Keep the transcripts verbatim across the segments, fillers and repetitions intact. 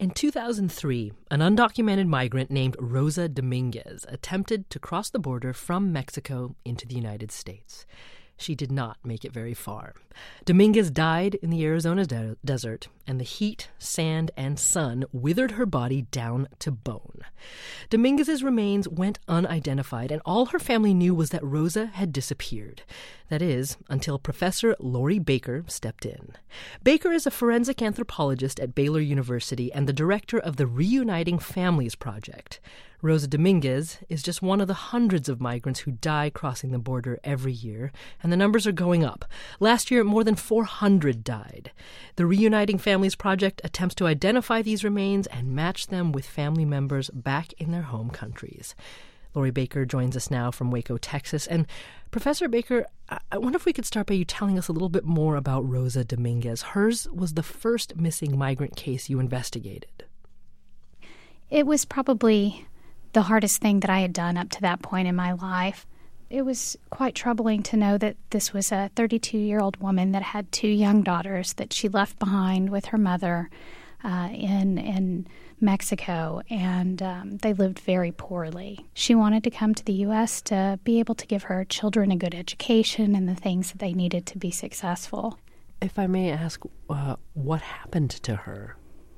In two thousand three, an undocumented migrant named Rosa Dominguez attempted to cross the border from Mexico into the United States. She did not make it very far. Dominguez died in the Arizona de- desert, and the heat, sand, and sun withered her body down to bone. Dominguez's remains went unidentified, and all her family knew was that Rosa had disappeared. That is, until Professor Lori Baker stepped in. Baker is a forensic anthropologist at Baylor University and the director of the Reuniting Families Project. Rosa Dominguez is just one of the hundreds of migrants who die crossing the border every year, and the numbers are going up. Last year, more than four hundred died. The Reuniting Families Project attempts to identify these remains and match them with family members back in their home countries. Lori Baker joins us now from Waco, Texas. And Professor Baker, I wonder if we could start by you telling us a little bit more about Rosa Dominguez. Hers was the first missing migrant case you investigated. It was probably the hardest thing that I had done up to that point in my life. It was quite troubling to know that this was a thirty-two-year-old woman that had two young daughters that she left behind with her mother uh, in in Mexico, and um, they lived very poorly. She wanted to come to the U S to be able to give her children a good education and the things that they needed to be successful. If I may ask, uh, what happened to her?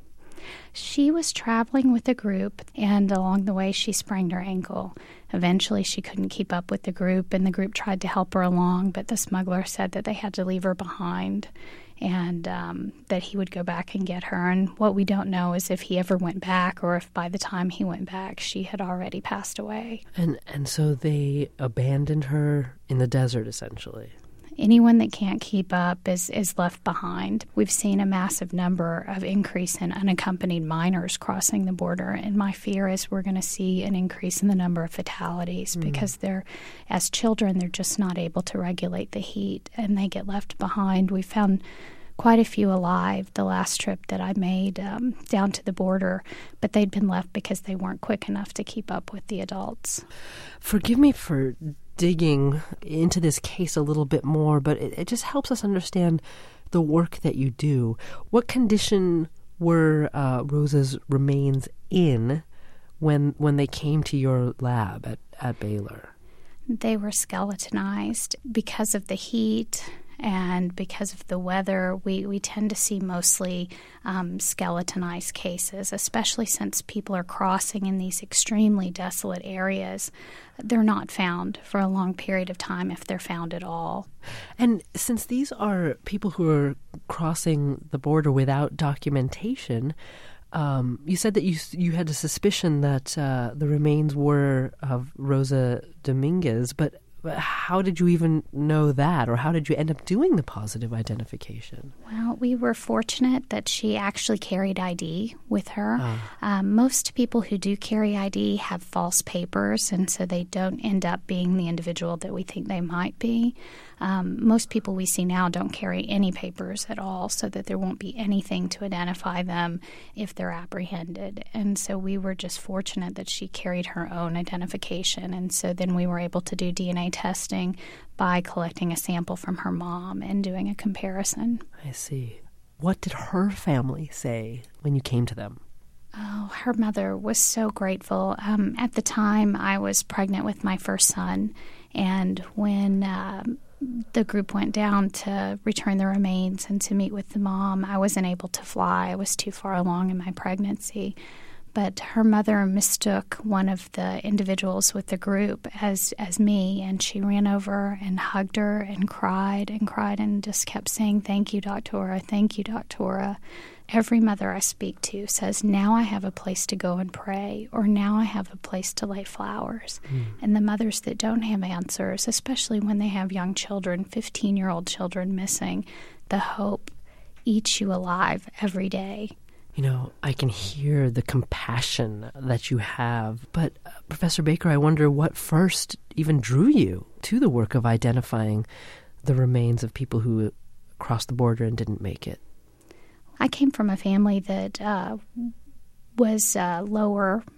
She was traveling with a group, and along the way she sprained her ankle. Eventually she couldn't keep up with the group, and the group tried to help her along, but the smuggler said that they had to leave her behind and um, that he would go back and get her. And what we don't know is if he ever went back or if by the time he went back she had already passed away. And, and so they abandoned her in the desert, essentially. Anyone that can't keep up is, is left behind. We've seen a massive number of increase in unaccompanied minors crossing the border, and my fear is we're going to see an increase in the number of fatalities mm. because they're, as children, they're just not able to regulate the heat, and they get left behind. We found quite a few alive the last trip that I made um, down to the border, but they'd been left because they weren't quick enough to keep up with the adults. Forgive me for digging into this case a little bit more, but it, it just helps us understand the work that you do. What condition were uh, Rosa's remains in when when they came to your lab at, at Baylor? They were skeletonized because of the heat. And because of the weather, we, we tend to see mostly um, skeletonized cases, especially since people are crossing in these extremely desolate areas. They're not found for a long period of time, if they're found at all. And since these are people who are crossing the border without documentation, um, you said that you you had a suspicion that uh, the remains were of Rosa Dominguez, but how did you even know that, or how did you end up doing the positive identification? Well, we were fortunate that she actually carried I D with her. Uh. Um, most people who do carry I D have false papers, and so they don't end up being the individual that we think they might be. Um, most people we see now don't carry any papers at all, so that there won't be anything to identify them if they're apprehended. And so we were just fortunate that she carried her own identification, and so then we were able to do D N A testing by collecting a sample from her mom and doing a comparison. I see. What did her family say when you came to them? Oh, her mother was so grateful. Um, at the time, I was pregnant with my first son, and when uh, the group went down to return the remains and to meet with the mom, I wasn't able to fly. I was too far along in my pregnancy. But her mother mistook one of the individuals with the group as, as me, and she ran over and hugged her and cried and cried and just kept saying, "Thank you, Doctora, thank you, Doctora." Every mother I speak to says, "Now I have a place to go and pray," or "Now I have a place to lay flowers." Mm. And the mothers that don't have answers, especially when they have young children, fifteen-year-old children missing, the hope eats you alive every day. You know, I can hear the compassion that you have. But, uh, Professor Baker, I wonder what first even drew you to the work of identifying the remains of people who crossed the border and didn't make it. I came from a family that uh, was uh, lower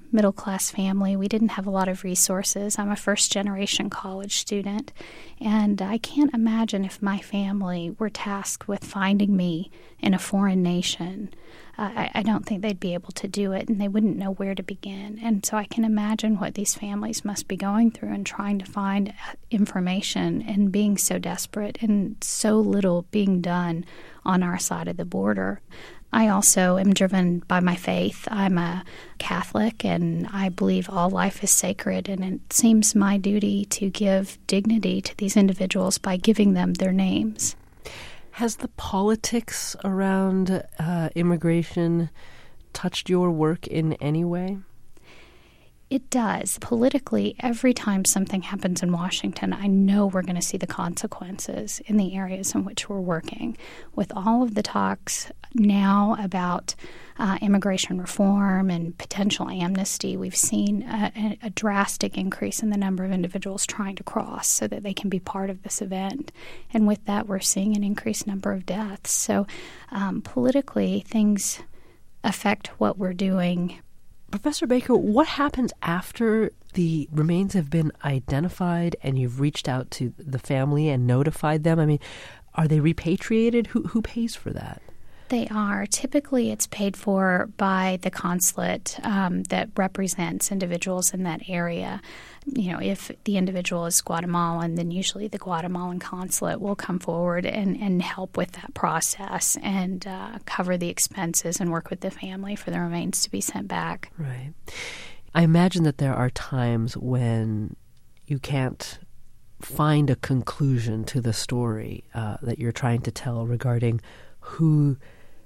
middle-class family. We didn't have a lot of resources. I'm a first-generation college student, and I can't imagine if my family were tasked with finding me in a foreign nation. Uh, I, I don't think they'd be able to do it, and they wouldn't know where to begin. And so I can imagine what these families must be going through and trying to find information and being so desperate and so little being done on our side of the border. I also am driven by my faith. I'm a Catholic, and I believe all life is sacred, and it seems my duty to give dignity to these individuals by giving them their names. Has the politics around uh, immigration touched your work in any way? It does. Politically, every time something happens in Washington, I know we're going to see the consequences in the areas in which we're working. With all of the talks now about uh, immigration reform and potential amnesty, we've seen a, a drastic increase in the number of individuals trying to cross so that they can be part of this event. And with that, we're seeing an increased number of deaths. So um, politically, things affect what we're doing. Professor Baker, what happens after the remains have been identified and you've reached out to the family and notified them? I mean, are they repatriated? Who who pays for that? They are. Typically, it's paid for by the consulate um, that represents individuals in that area. You know, if the individual is Guatemalan, then usually the Guatemalan consulate will come forward and, and help with that process and uh, cover the expenses and work with the family for the remains to be sent back. Right. I imagine that there are times when you can't find a conclusion to the story uh, that you're trying to tell regarding who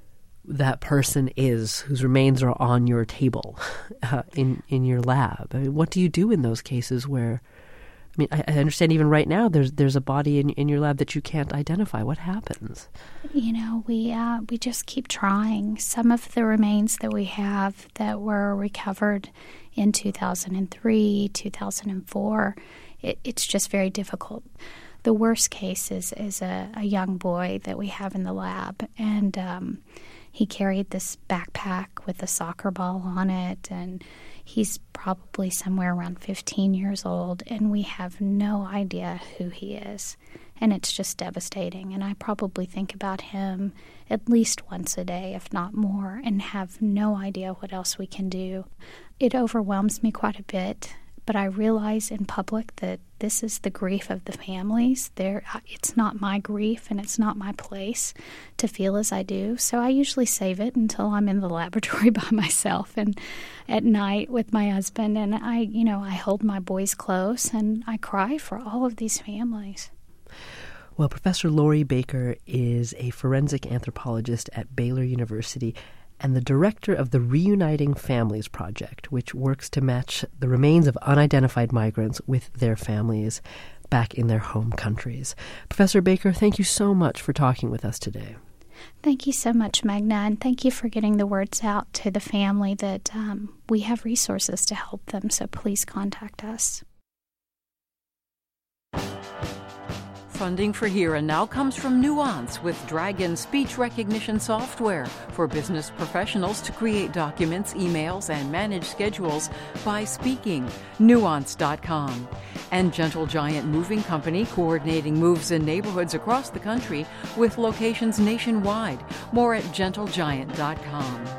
that person is whose remains are on your table uh, in in your lab. I mean, what do you do in those cases where, I mean, I, I understand even right now there's there's a body in in your lab that you can't identify. What happens? You know, we uh, we just keep trying. Some of the remains that we have that were recovered in two thousand three, two thousand four, it, it's just very difficult. The worst case is, is a, a young boy that we have in the lab, and um, he carried this backpack with a soccer ball on it, and he's probably somewhere around fifteen years old, and we have no idea who he is. And it's just devastating, and I probably think about him at least once a day, if not more, and have no idea what else we can do. It overwhelms me quite a bit. But I realize in public that this is the grief of the families. There, it's not my grief, and it's not my place to feel as I do. So I usually save it until I'm in the laboratory by myself and at night with my husband. And I, you know, I hold my boys close and I cry for all of these families. Well, Professor Laurie Baker is a forensic anthropologist at Baylor University and the director of the Reuniting Families Project, which works to match the remains of unidentified migrants with their families back in their home countries. Professor Baker, thank you so much for talking with us today. Thank you so much, Magna, and thank you for getting the words out to the family that um, we have resources to help them, so please contact us. Funding for Here and Now comes from Nuance with Dragon speech recognition software for business professionals to create documents, emails, and manage schedules by speaking. Nuance dot com. And Gentle Giant Moving Company, coordinating moves in neighborhoods across the country with locations nationwide. More at gentle giant dot com.